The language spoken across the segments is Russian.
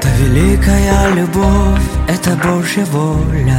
Это великая любовь, это Божья воля.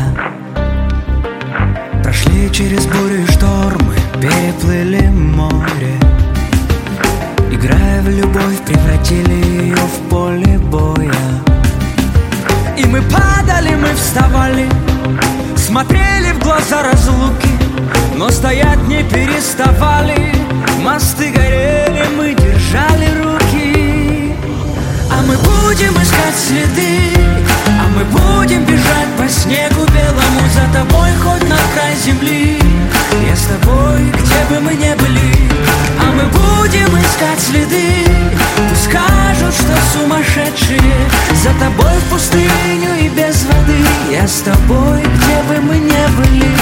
Прошли через бурю и штормы, переплыли море. Играя в любовь, превратили ее в поле боя. И мы падали, мы вставали, смотрели в глаза разлуки, но стоять не переставали. Мосты горели, мы держали руки. А мы будем искать следы, а мы будем бежать по снегу белому за тобой хоть на край земли. Я с тобой, где бы мы ни были. А мы будем искать следы, пусть скажут, что сумасшедшие. За тобой в пустыню и без воды. Я с тобой, где бы мы ни были.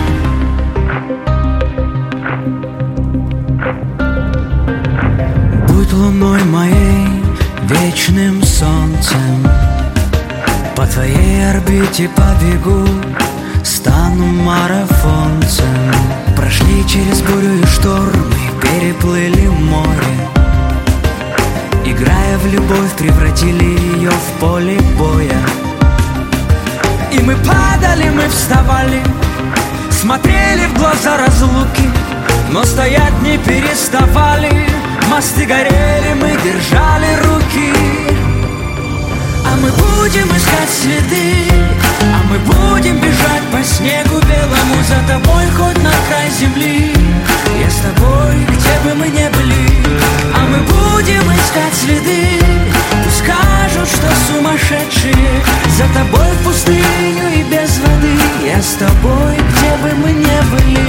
Будь луной моей, вечным солнцем, по твоей орбите побегу, стану марафонцем. Прошли через бурю и штормы, переплыли море. Играя в любовь, превратили ее в поле боя. И мы падали, мы вставали, смотрели в глаза разлуки, но стоять не переставали. Мосты горели, мы держали руки. А мы будем искать следы, а мы будем бежать по снегу белому за тобой хоть на край земли. Я с тобой, где бы мы ни были. А мы будем искать следы, пусть скажут, что сумасшедшие. За тобой в пустыню и без воды. Я с тобой, где бы мы ни были.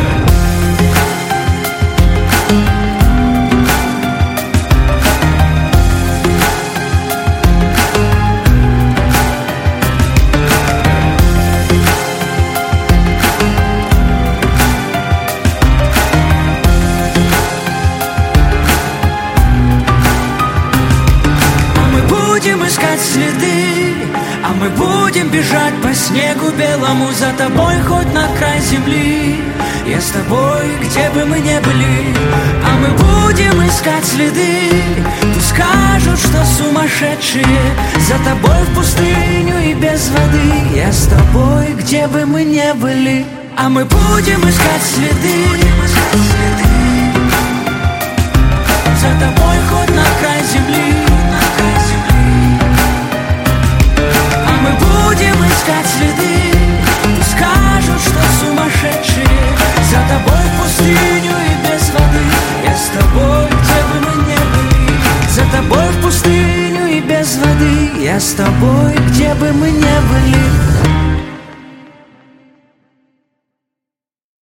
Следы, а мы будем бежать по снегу белому за тобой хоть на край земли. Я с тобой, где бы мы ни были. А мы будем искать следы, пусть скажут, что сумасшедшие. За тобой в пустыню и без воды. Я с тобой, где бы мы ни были. А мы будем искать следы, за тобой хоть на край земли. Искать следы, пусть скажут, что сумасшедшие. За тобой в пустыню и без воды. Я с тобой, где бы мы ни были. За тобой в пустыню и без воды. Я с тобой, где бы мы ни были.